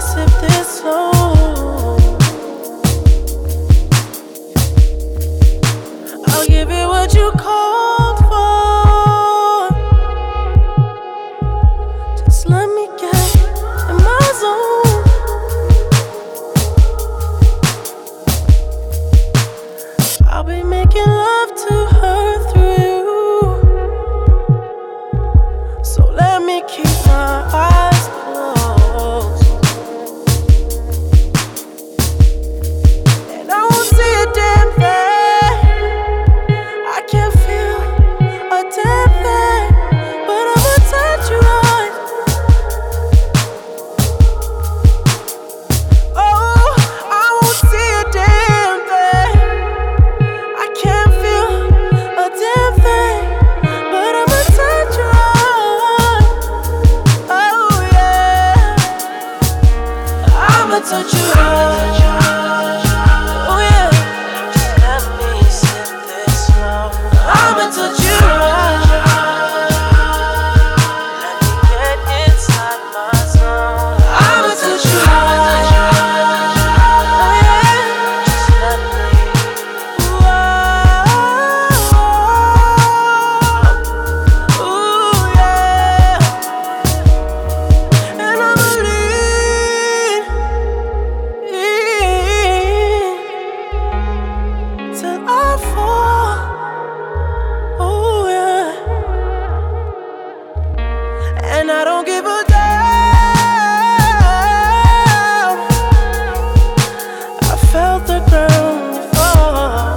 sip this slow. I'll give it what you called for. Just let me get in my zone. I'll be making love to her through you. So let me keep my eyes closed, and I won't see a damn thing. I can't feel a damn thing, but I'ma touch you right. Oh, I won't see a damn thing. I can't feel a damn thing, but I'ma touch you right. Oh yeah, I'ma touch you right. Oh yeah, just let me sip this slow. I'ma touch you right. Let me get inside my zone. I'ma touch you right. Oh yeah, just let me. Ooh yeah, and I'ma lean till I fall. Oh yeah, and I don't give a damn. I felt the ground fall.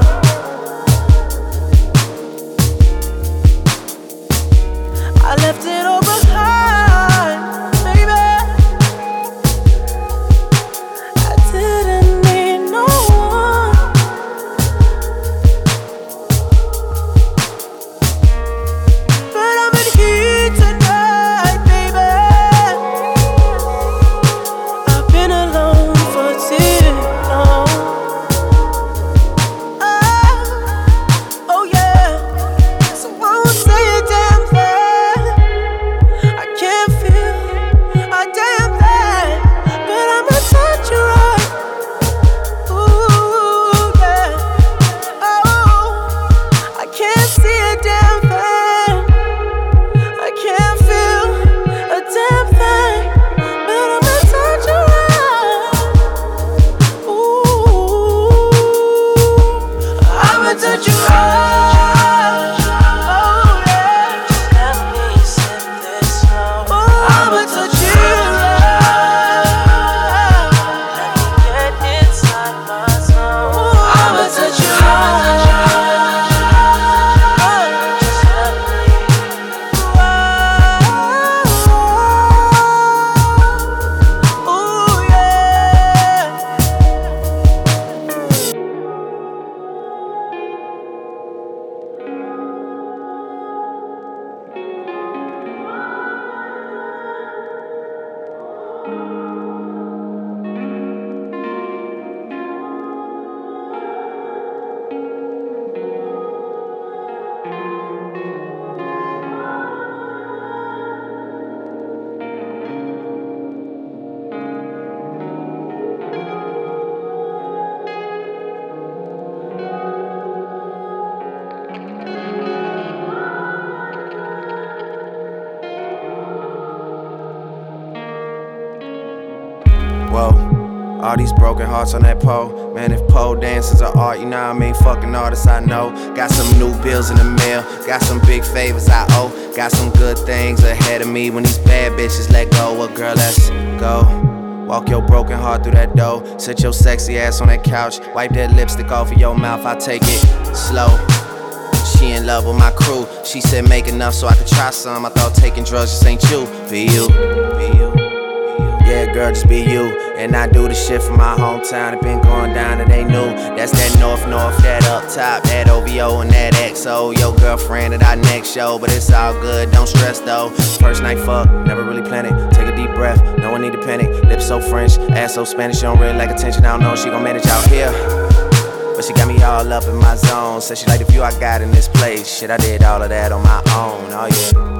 I left it all behind, baby. I didn't need no one, but I'm in heat tonight, baby. I've been alone for too long. Oh yeah, so I won't say a damn thing. I can't feel a damn thing, but I'ma touch you right. Ooh yeah, oh, I can't see a damn thing. I can't feel a damn thing, but I'ma touch you right. Ooh, I'ma touch you right. Oh yeah, just let me sip this slow. I'ma touch you right. Let me get inside my zone. I'ma touch you right. Just let me. Ooh yeah. Whoa, all these broken hearts on that pole. Man, if pole dancers are art, you know what I mean? Fucking artists I know. Got some new bills in the mail, got some big favors I owe. Got some good things ahead of me when these bad bitches let go. Well, girl, let's go. Walk your broken heart through that door. Sit your sexy ass on that couch. Wipe that lipstick off of your mouth, I take it slow. She in love with my crew. She said make enough so I could try some. I thought taking drugs just ain't you. Be you, be you. Yeah, girl, just be you. And I do the shit from my hometown. It been going down and they knew. That's that north, that up top, that OVO and that XO. Your girlfriend at our next show, but it's all good, don't stress though. First night fuck, never really planned it. Take a deep breath, no one need to panic. Lips so French, ass so Spanish, she don't really like attention. I don't know if she gon' manage out here, but she got me all up in my zone. Said she like the view I got in this place. Shit, I did all of that on my own, oh yeah.